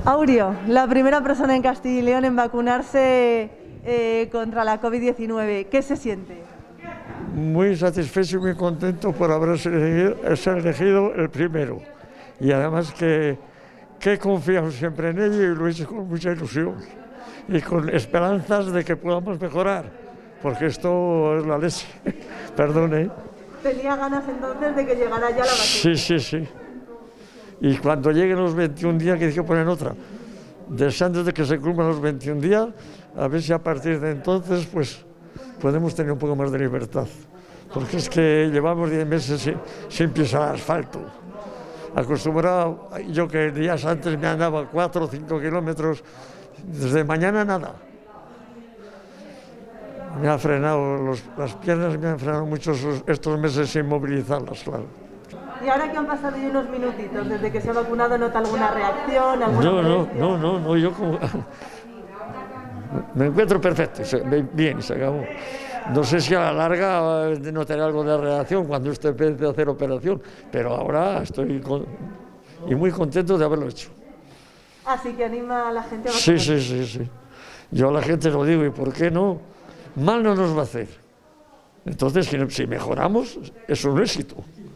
Aurio, la primera persona en Castilla y León en vacunarse contra la COVID-19. ¿Qué se siente? Muy satisfecho y muy contento por ser elegido el primero. Y además que he confiado siempre en ello y lo he hecho con mucha ilusión y con esperanzas de que podamos mejorar, porque esto es la leche. Perdone. ¿Tenía ganas entonces de que llegara ya la vacuna? Sí. Y cuando lleguen los 21 días, que hay que poner otra. Deseando de que se cumplan los 21 días, a ver si a partir de entonces pues podemos tener un poco más de libertad. Porque es que llevamos 10 meses sin pisar asfalto. Acostumbrado, yo que días antes me andaba 4 o 5 kilómetros, desde mañana nada. Me ha frenado las piernas, me han frenado mucho estos meses sin movilizarlas, claro. ¿Y ahora que han pasado ya unos minutitos desde que se ha vacunado, nota alguna reacción? No, yo como... me encuentro perfecto, bien, se acabó. No sé si a la larga notaré algo de reacción cuando usted empiece a hacer operación, pero ahora estoy muy contento de haberlo hecho. Así que anima a la gente a vacunarse. Sí. Yo a la gente lo digo, ¿y por qué no? Mal no nos va a hacer. Entonces, si mejoramos, es un éxito.